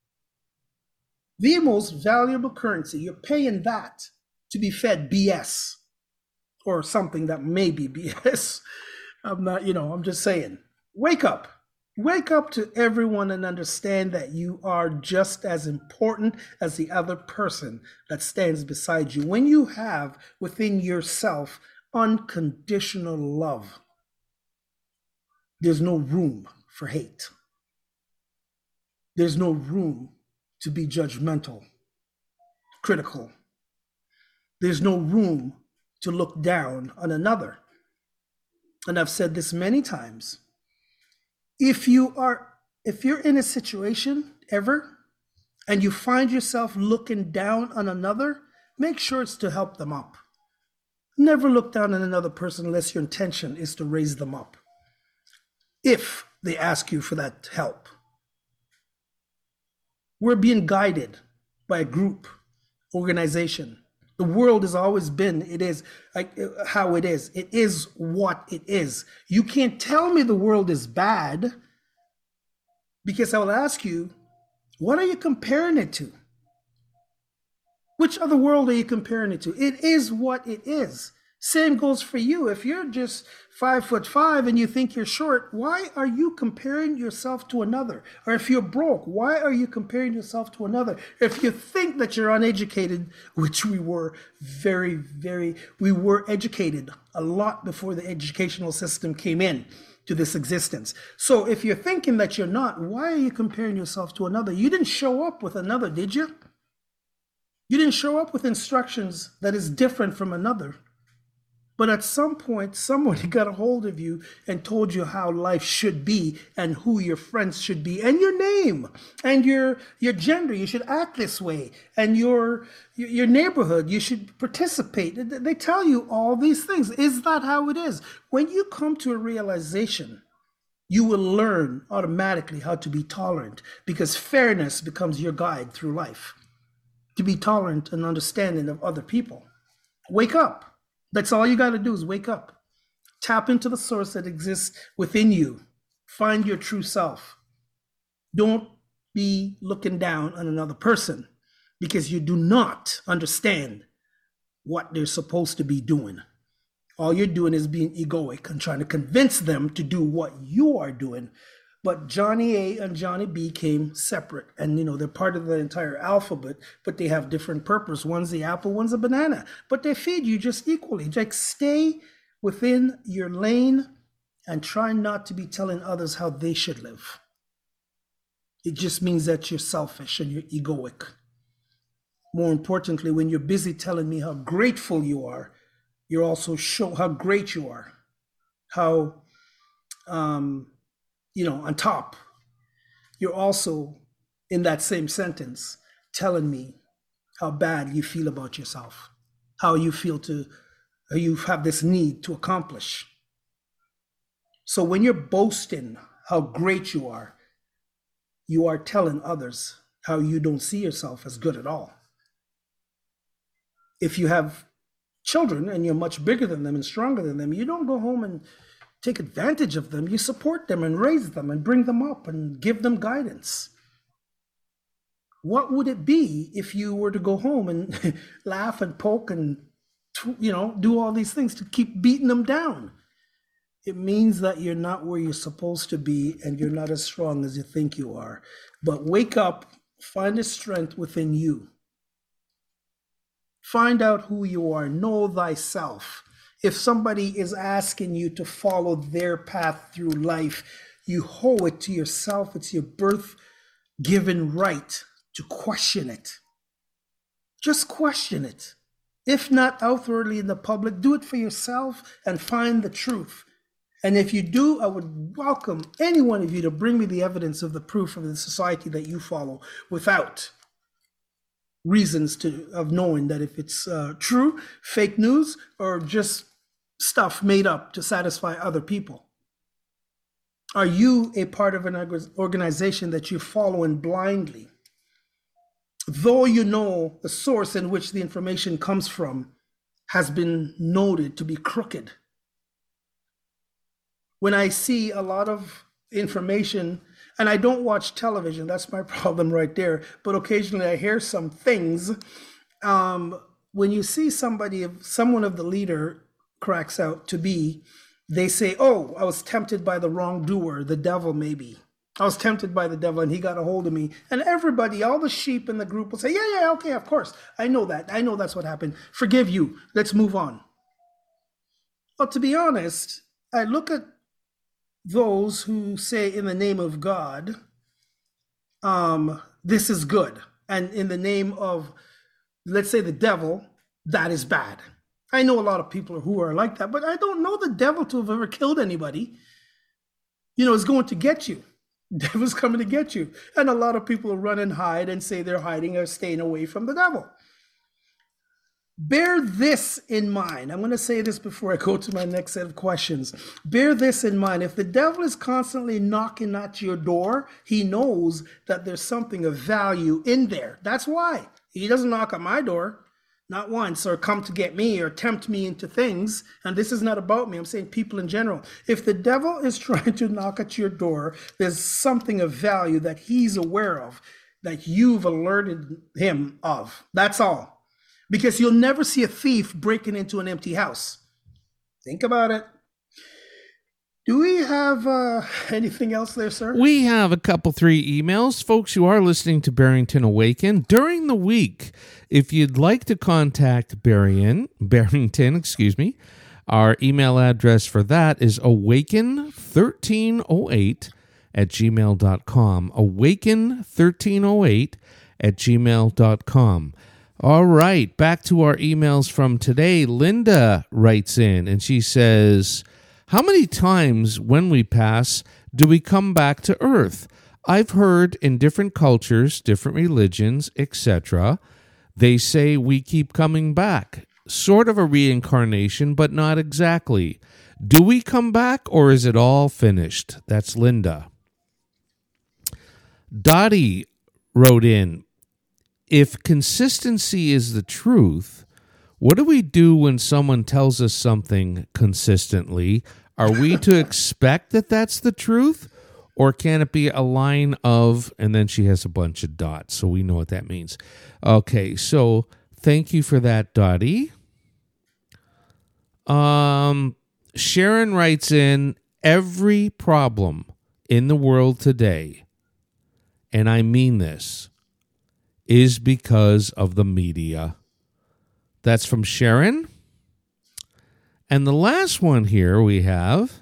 The most valuable currency, you're paying that to be fed B S or something that may be B S. I'm not, you know, I'm just saying, wake up. Wake up to everyone and understand that you are just as important as the other person that stands beside you. When you have within yourself unconditional love, there's no room for hate. There's no room to be judgmental, critical. There's no room to look down on another. And I've said this many times. If you are, if you're in a situation ever and you find yourself looking down on another, make sure it's to help them up. Never look down on another person unless your intention is to raise them up, if they ask you for that help. We're being guided by a group, organization. The world has always been, it is like how it is. It is what it is. You can't tell me the world is bad, because I will ask you, What are you comparing it to? Which other world are you comparing it to? It is what it is. Same goes for you. If you're just five foot five and you think you're short, why are you comparing yourself to another? Or if you're broke, why are you comparing yourself to another? If you think that you're uneducated, which we were very, very, we were educated a lot before the educational system came in to this existence. So if you're thinking that you're not, why are you comparing yourself to another? You didn't show up with another, did you? You didn't show up with instructions that is different from another. But at some point, someone got a hold of you and told you how life should be and who your friends should be and your name and your your gender. You should act this way. And your your neighborhood, you should participate. They tell you all these things. Is that how it is? When you come to a realization, you will learn automatically how to be tolerant, because fairness becomes your guide through life. To be tolerant and understanding of other people. Wake up. That's all you got to do is wake up. Tap into the source that exists within you. Find your true self. Don't be looking down on another person because you do not understand what they're supposed to be doing. All you're doing is being egoic and trying to convince them to do what you are doing. But Johnny A and Johnny B came separate, and you know they're part of the entire alphabet, but they have different purpose. One's the apple, one's a banana, but they feed you just equally. Like, stay within your lane and try not to be telling others how they should live. It just means that you're selfish and you're egoic. More importantly, when you're busy telling me how grateful you are, you're also show how great you are, how um you know, on top. You're also, in that same sentence, telling me how bad you feel about yourself, how you feel to, how you have this need to accomplish. So when you're boasting how great you are, you are telling others how you don't see yourself as good at all. If you have children and you're much bigger than them and stronger than them, you don't go home and take advantage of them. You support them and raise them and bring them up and give them guidance. What would it be if you were to go home and laugh and poke and, you know, do all these things to keep beating them down? It means that you're not where you're supposed to be and you're not as strong as you think you are. But wake up, find the strength within you. Find out who you are, know thyself. If somebody is asking you to follow their path through life, you owe it to yourself. It's your birth-given right to question it. Just question it. If not outwardly in the public, do it for yourself and find the truth. And if you do, I would welcome any one of you to bring me the evidence of the proof of the society that you follow without reasons to of knowing that if it's uh, true, fake news, or just stuff made up to satisfy other people. Are you a part of an organization that you're following blindly? Though you know the source in which the information comes from has been noted to be crooked. When I see a lot of information, and I don't watch television, that's my problem right there, but occasionally I hear some things. Um, when you see somebody, if someone of the leader cracks out to be, they say, oh, I was tempted by the wrongdoer, the devil maybe. I was tempted by the devil and he got a hold of me. And everybody, all the sheep in the group will say, yeah, yeah, okay, of course. I know that. I know that's what happened. Forgive you. Let's move on. Well, to be honest, I look at those who say in the name of God, um, this is good. And in the name of, let's say, the devil, that is bad. I know a lot of people who are like that, but I don't know the devil to have ever killed anybody. You know, it's going to get you. The devil's coming to get you. And a lot of people run and hide and say they're hiding or staying away from the devil. Bear this in mind. I'm going to say this before I go to my next set of questions. Bear this in mind. If the devil is constantly knocking at your door, he knows that there's something of value in there. That's why. He doesn't knock at my door, not once, or come to get me or tempt me into things. And this is not about me. I'm saying people in general. If the devil is trying to knock at your door, there's something of value that he's aware of. that you've alerted him of. That's all. Because you'll never see a thief breaking into an empty house. Think about it. Do we have uh, anything else there, sir? We have a couple, three emails. Folks, you are listening to Barrington Awaken. During the week, if you'd like to contact Barrington, Barrington, excuse me, our email address for that is awaken thirteen oh eight at gmail dot com. awaken thirteen oh eight at gmail dot com. All right, back to our emails from today. Linda writes in, and she says, how many times when we pass do we come back to Earth? I've heard in different cultures, different religions, et cetera, they say we keep coming back. Sort of a reincarnation, but not exactly. Do we come back, or is it all finished? That's Linda. Dottie wrote in, if consistency is the truth, what do we do when someone tells us something consistently? Are we to expect that that's the truth? Or can it be a line of, and then she has a bunch of dots, so we know what that means. Okay, so thank you for that, Dottie. Um, Sharon writes in, every problem in the world today, and I mean this, is because of the media. That's from Sharon. And the last one here we have,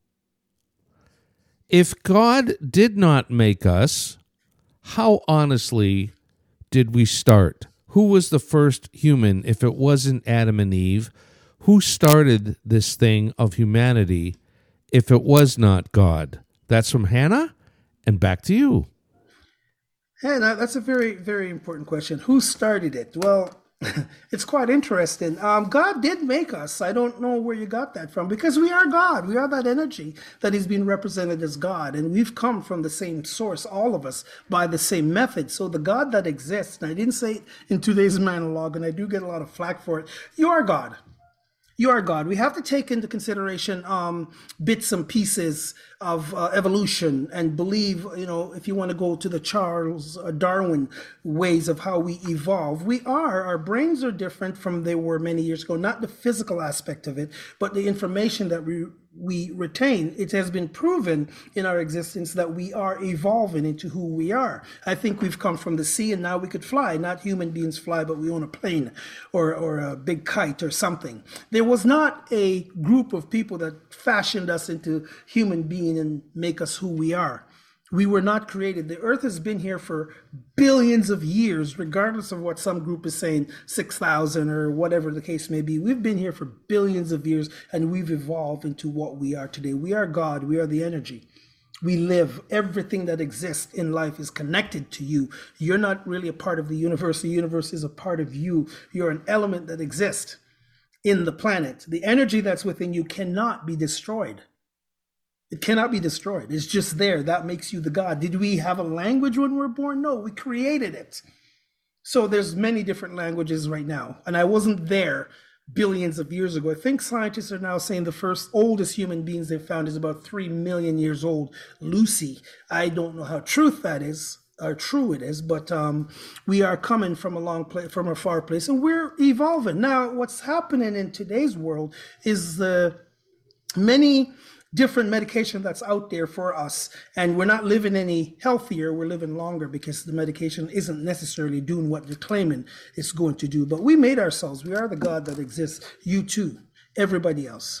if God did not make us, how honestly did we start? Who was the first human if it wasn't Adam and Eve? Who started this thing of humanity if it was not God? That's from Hannah, and back to you. Hannah, that's a very, very important question. Who started it? Well, it's quite interesting. Um, God did make us. I don't know where you got that from, because we are God. We are that energy that is being represented as God. And we've come from the same source, all of us, by the same method. So the God that exists, and I didn't say it in today's monologue, and I do get a lot of flack for it, you are God. You are God. We have to take into consideration um, bits and pieces of uh, evolution and believe, you know, if you want to go to the Charles Darwin ways of how we evolve, we are, our brains are different from they were many years ago, not the physical aspect of it, but the information that we we retain. It has been proven in our existence that we are evolving into who we are. I think we've come from the sea and now we could fly. Not human beings fly, but we own a plane or, or a big kite or something. There was not a group of people that fashioned us into human being and make us who we are. We were not created. The earth has been here for billions of years, regardless of what some group is saying, six thousand or whatever the case may be. We've been here for billions of years, and we've evolved into what we are today. We are God. We are the energy. We live. Everything that exists in life is connected to you. You're not really a part of the universe. The universe is a part of you. You're an element that exists in the planet. The energy that's within you cannot be destroyed. It cannot be destroyed. It's just there. That makes you the God. Did we have a language when we were born? No, we created it. So there's many different languages right now. And I wasn't there billions of years ago. I think scientists are now saying the first oldest human beings they've found is about three million years old. Lucy. I don't know how truth that is, or true it is, but um, we are coming from a long place, from a far place, and we're evolving. Now, what's happening in today's world is the many different medication that's out there for us, and we're not living any healthier, we're living longer because the medication isn't necessarily doing what they're claiming it's going to do. But we made ourselves. We are the God that exists. You too, everybody else.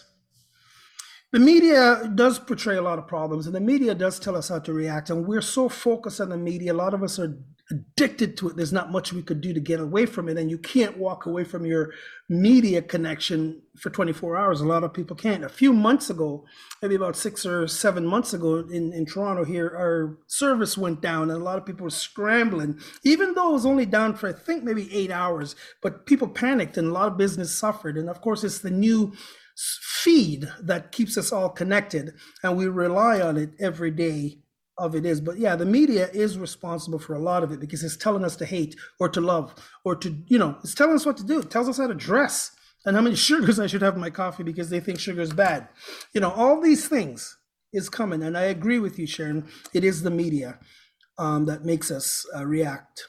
The media does portray a lot of problems, and the media does tell us how to react, and we're so focused on the media. A lot of us are addicted to it. There's not much we could do to get away from it, and you can't walk away from your media connection for twenty-four hours. A lot of people can't. A few months ago, maybe about six or seven months ago in, in Toronto here, our service went down, and a lot of people were scrambling, even though it was only down for, I think, maybe eight hours. But people panicked, and a lot of business suffered. And of course, it's the new feed that keeps us all connected, and we rely on it every day of it is. But yeah, the media is responsible for a lot of it, because it's telling us to hate or to love or to, you know, it's telling us what to do. It tells us how to dress and how many sugars I should have in my coffee because they think sugar is bad. You know, all these things is coming. And I agree with you, Sharon. It is the media. um, that makes us uh, react.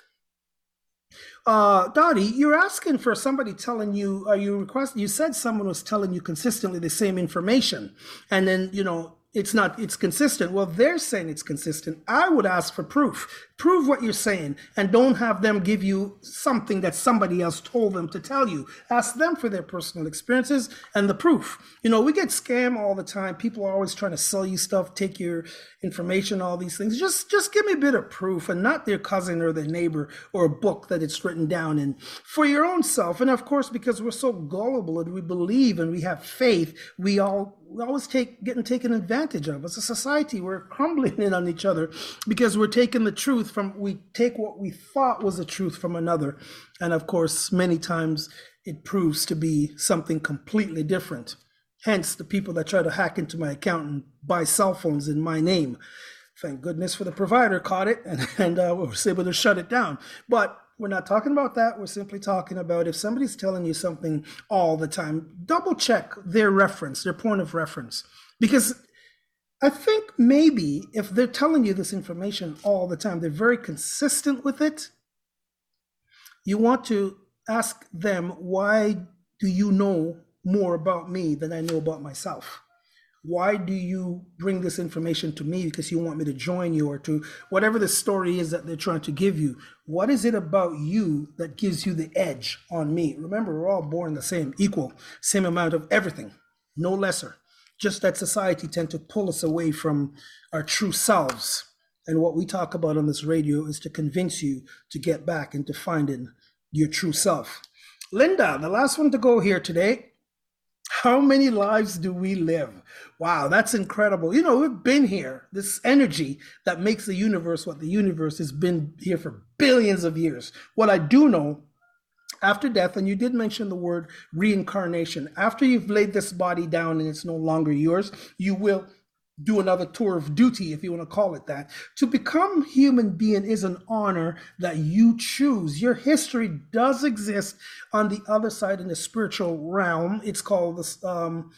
Uh, Dottie, you're asking for somebody telling you, are you requesting, you said someone was telling you consistently the same information, and then, you know, it's not, it's consistent. Well, they're saying it's consistent. I would ask for proof. Prove what you're saying, and don't have them give you something that somebody else told them to tell you. Ask them for their personal experiences and the proof. You know, we get scammed all the time. People are always trying to sell you stuff, take your information, all these things. Just, just give me a bit of proof, and not their cousin or their neighbor or a book that it's written down in, for your own self. And of course, because we're so gullible and we believe and we have faith, we all we always take getting taken advantage of. As a society, we're crumbling in on each other because we're taking the truth from, we take what we thought was the truth from another. And of course, many times it proves to be something completely different. Hence, the people that try to hack into my account and buy cell phones in my name. Thank goodness for the provider caught it and, and uh, was able to shut it down. But we're not talking about that. We're simply talking about if somebody's telling you something all the time, double check their reference, their point of reference. Because I think maybe if they're telling you this information all the time, they're very consistent with it. You want to ask them, why do you know more about me than I know about myself? Why do you bring this information to me? Because you want me to join you, or to whatever the story is that they're trying to give you. What is it about you that gives you the edge on me? Remember, we're all born the same, equal, same amount of everything, no lesser. Just that society tend to pull us away from our true selves. And what we talk about on this radio is to convince you to get back into finding your true self. Linda, the last one to go here today. How many lives do we live? Wow, that's incredible. You know, we've been here. This energy that makes the universe what the universe has been here for billions of years. What I do know, after death, and you did mention the word reincarnation, after you've laid this body down and it's no longer yours, you will do another tour of duty, if you want to call it that. To become human being is an honor that you choose. Your history does exist on the other side in the spiritual realm. It's called this, um,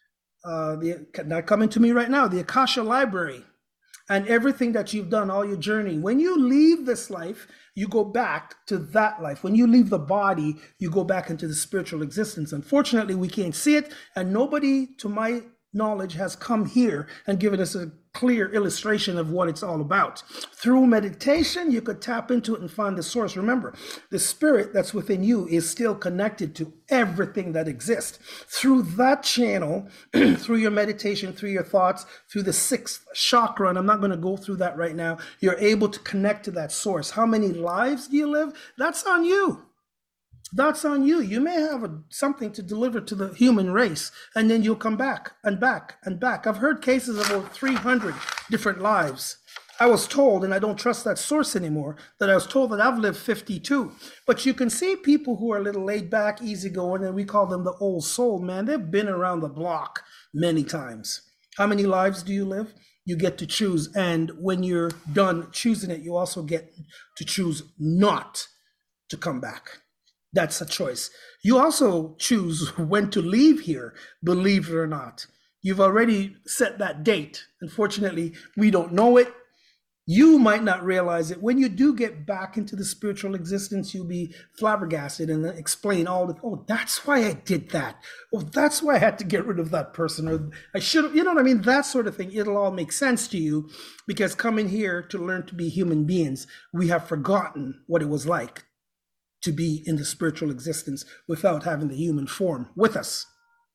uh, the, not coming to me right now, the Akasha Library. And everything that you've done, all your journey. When you leave this life, you go back to that life. When you leave the body, you go back into the spiritual existence. Unfortunately, we can't see it, and nobody, to my knowledge, has come here and given us a clear illustration of what it's all about. Through meditation, you could tap into it and find the source. Remember, the spirit that's within you is still connected to everything that exists. Through that channel, through your meditation, through your thoughts, through the sixth chakra, and I'm not going to go through that right now, you're able to connect to that source. How many lives do you live? That's on you. That's on you. You may have a, something to deliver to the human race, and then you'll come back and back and back. I've heard cases of over three hundred different lives. I was told, and I don't trust that source anymore, that I was told that I've lived fifty-two. But you can see people who are a little laid back, easygoing, and we call them the old soul, man. They've been around the block many times. How many lives do you live? You get to choose. And when you're done choosing it, you also get to choose not to come back. That's a choice. You also choose when to leave here, believe it or not. You've already set that date. Unfortunately, we don't know it. You might not realize it. When you do get back into the spiritual existence, you'll be flabbergasted and explain all the, oh, that's why I did that. Oh, that's why I had to get rid of that person. Or I should have, you know what I mean? That sort of thing. It'll all make sense to you, because coming here to learn to be human beings, we have forgotten what it was like to be in the spiritual existence without having the human form with us.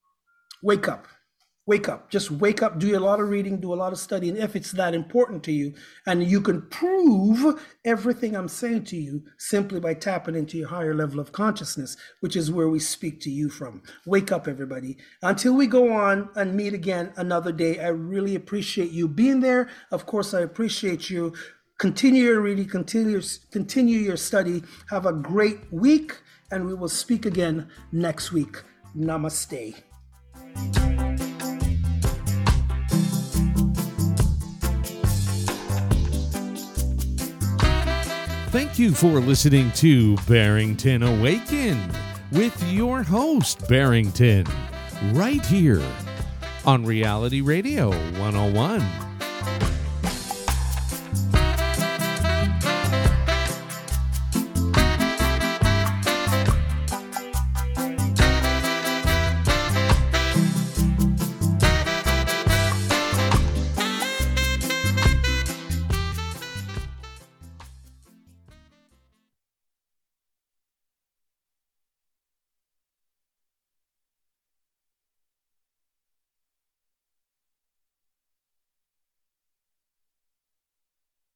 Wake up. Wake up. Just wake up. Do a lot of reading, do a lot of studying if it's that important to you. And you can prove everything I'm saying to you simply by tapping into your higher level of consciousness, which is where we speak to you from. Wake up, everybody. Until we go on and meet again another day, I really appreciate you being there. Of course, I appreciate you. Continue your reading, continue, continue your study. Have a great week, and we will speak again next week. Namaste. Thank you for listening to Barrington Awaken with your host, Barrington, right here on Reality Radio one oh one.